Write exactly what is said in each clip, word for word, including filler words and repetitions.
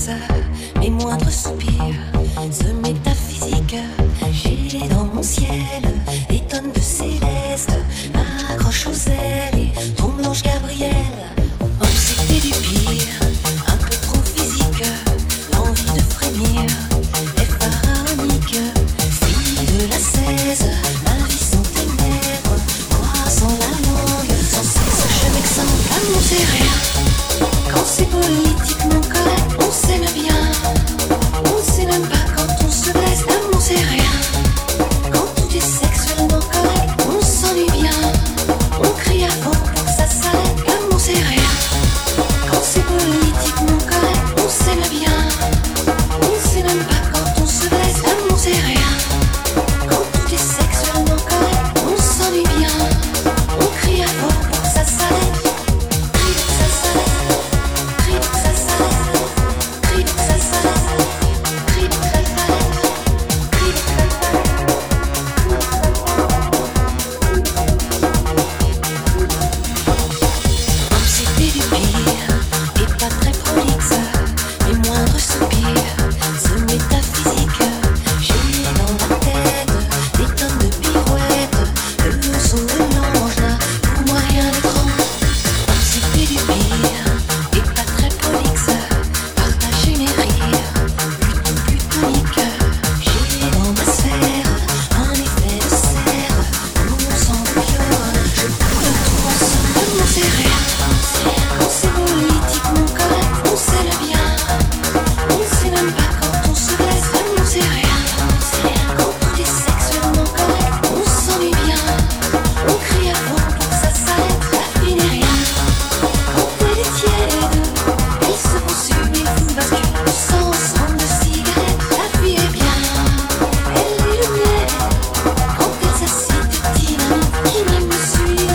prolixe, mes moindres soupirs, ce métaphysique. J'ai dans mon ciel des tonnes de céleste, m'accroche aux ailes et tombe l'ange Gabriel. Anxiété du pire, un peu trop physique, l'envie de frémir est pharaonique. Fille de la seize, ma vie sans ténèbres, moi sans la langue, sans sexe, je m'exemple à mon rien. Quand c'est politiquement correct, on s'aime bien. On sait même pas quand on se blesse, l'amour c'est rien. Quand tout est sexuellement correct, on s'ennuie bien. On crie à fond pour que ça s'arrête, l'amour c'est rien. Quand c'est politiquement correct, on s'aime bien. On sait même pas quand on se blesse, l'amour c'est rien. Quand tout est sexuellement correct, on s'ennuie bien. On crie à fond pour que ça s'arrête. Crie pour que ça s'arrête. Crie pour que ça s'arrête. Crie pour que ça s'arrête. Crie pour que ça s'arrête. Crie pour que ça s'arrête. Anxiété du pire et pas très prolixe, mes moindres soupirs, ce métaphysique. J'ai dans la tête des tonnes de pirouettes, le son de l'ange n'a pour moi rien de grand. Anxiété du pire et pas très prolixe, partager mes rires, plutôt plutonique. J'ai dans ma sphère un effet de serre, on s'enviole, je pourrais tout ensemble, l'amour c'est rien. Quand c'est politiquement correct, on s'aime bien. On sait même pas quand on se blesse, l'amour c'est rien. Quand tout est sexuellement correct, on s'ennuie bien. On crie à fond pour que ça s'arrête, la vie n'est rien. Quand elle est tiède, elle se consume et vous bascule sans sang de cigarette, la vie est bien. Elle est le miel, quand elle s'assied de dynamite qui même me suit.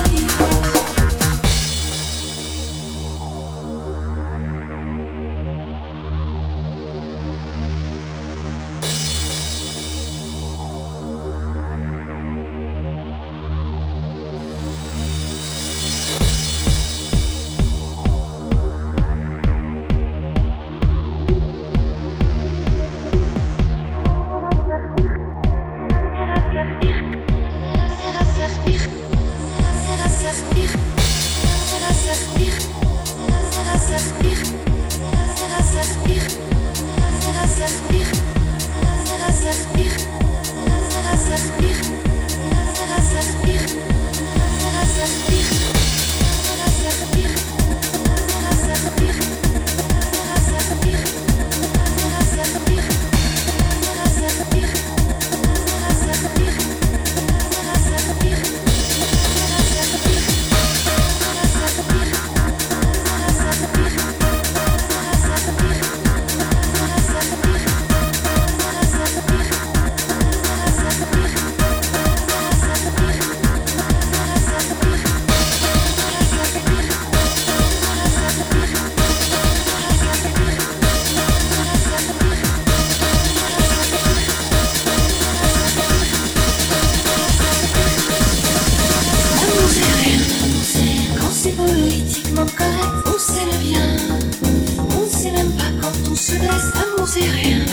C'est politiquement correct, on s'aime bien. On sait même pas quand on se blesse, l'amour c'est rien.